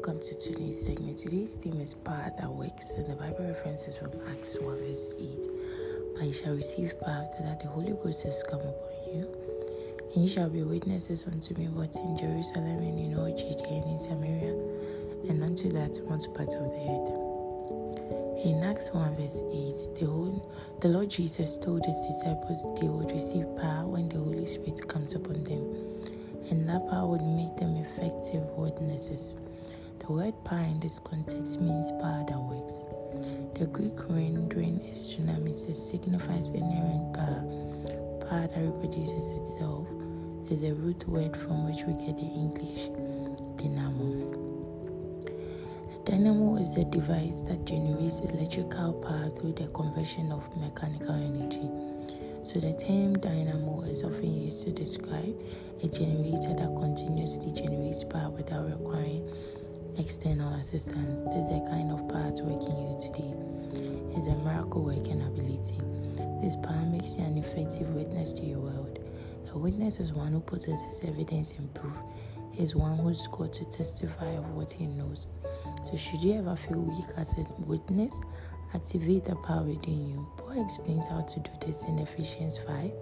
welcome to today's segment. Today's theme is power that works, and the Bible references from Acts 1 verse 8. But you shall receive power after that the Holy Ghost has come upon you, and you shall be witnesses unto me both in Jerusalem and in all Judea and in Samaria, and unto that uttermost part of the earth. In Acts 1 verse 8, the Lord Jesus told his disciples they would receive power when the Holy Spirit comes upon them, and that power would make them effective witnesses. The word power in this context means power that works. The Greek rendering is dunamis. It signifies inherent power. Power that reproduces itself is a root word from which we get the English dynamo. A dynamo is a device that generates electrical power through the conversion of mechanical energy. So the term dynamo is often used to describe a generator that continuously generates power without requiring external assistance. This is the kind of power at work in you today. It's a miracle working ability. This power makes you an effective witness to your world. A witness is one who possesses evidence and proof. Is one who's got to testify of what he knows. So should you ever feel weak as a witness, activate the power within you. Paul explains how to do this in Ephesians 5,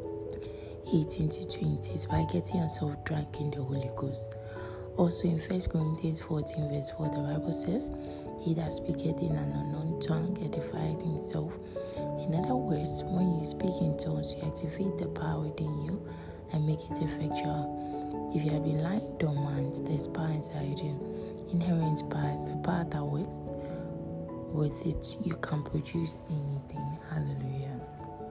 18-20. It's by getting yourself drunk in the Holy Ghost. Also in 1 Corinthians 14 verse 4, the Bible says, he that speaketh in an unknown tongue edifieth himself. In other words, when you speak in tongues, you activate the power within you and make it effectual. If you have been lying dormant, there's power inside you. Inherent power is the power that works. With it, you can produce anything. Hallelujah.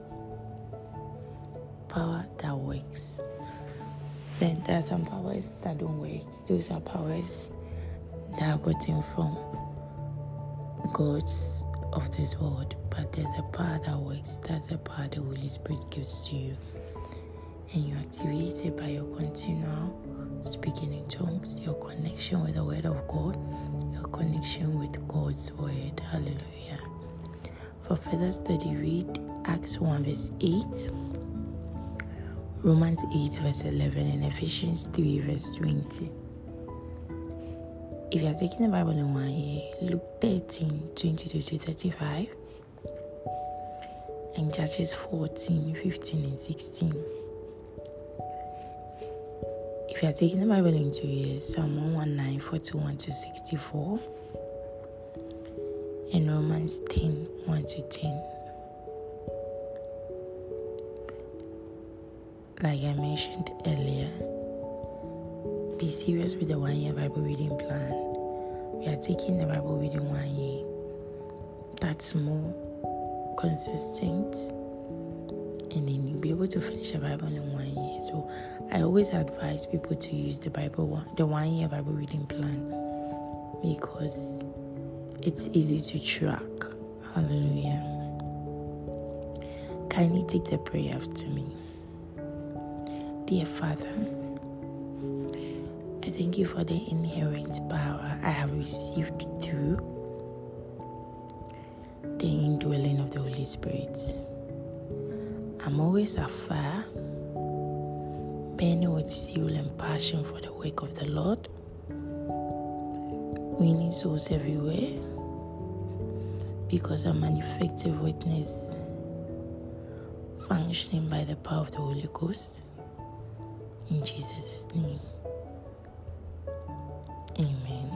Power that works. Then there are some powers that don't work. Those are powers that are gotten from gods of this world. But there's a power that works. That's the power the Holy Spirit gives to you. And you activate it by your continual speaking in tongues, your connection with the Word of God, your connection with God's Word. Hallelujah. For further study, read Acts 1 verse 8, Romans 8 verse 11, and Ephesians 3 verse 20. If you are taking the Bible in 1 year, Luke 13, 22-35, and Judges 14, 15 and 16. If you are taking the Bible in 2 years, Psalm 119, 41-64, and Romans 10, 1-10. Like I mentioned earlier, be serious with the 1 year Bible reading plan. We are taking the Bible reading 1 year. That's more consistent, and then you'll be able to finish the Bible in 1 year. So I always advise people to use the 1 year Bible reading plan, because it's easy to track. Hallelujah. Kindly take the prayer after me. Dear Father, I thank you for the inherent power I have received through the indwelling of the Holy Spirit. I'm always afire, burning with zeal and passion for the work of the Lord, winning souls everywhere, because I'm an effective witness, functioning by the power of the Holy Ghost. In Jesus' name, amen.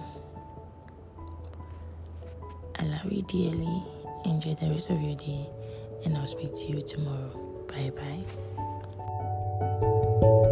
I love you dearly. Enjoy the rest of your day, and I'll speak to you tomorrow. Bye-bye.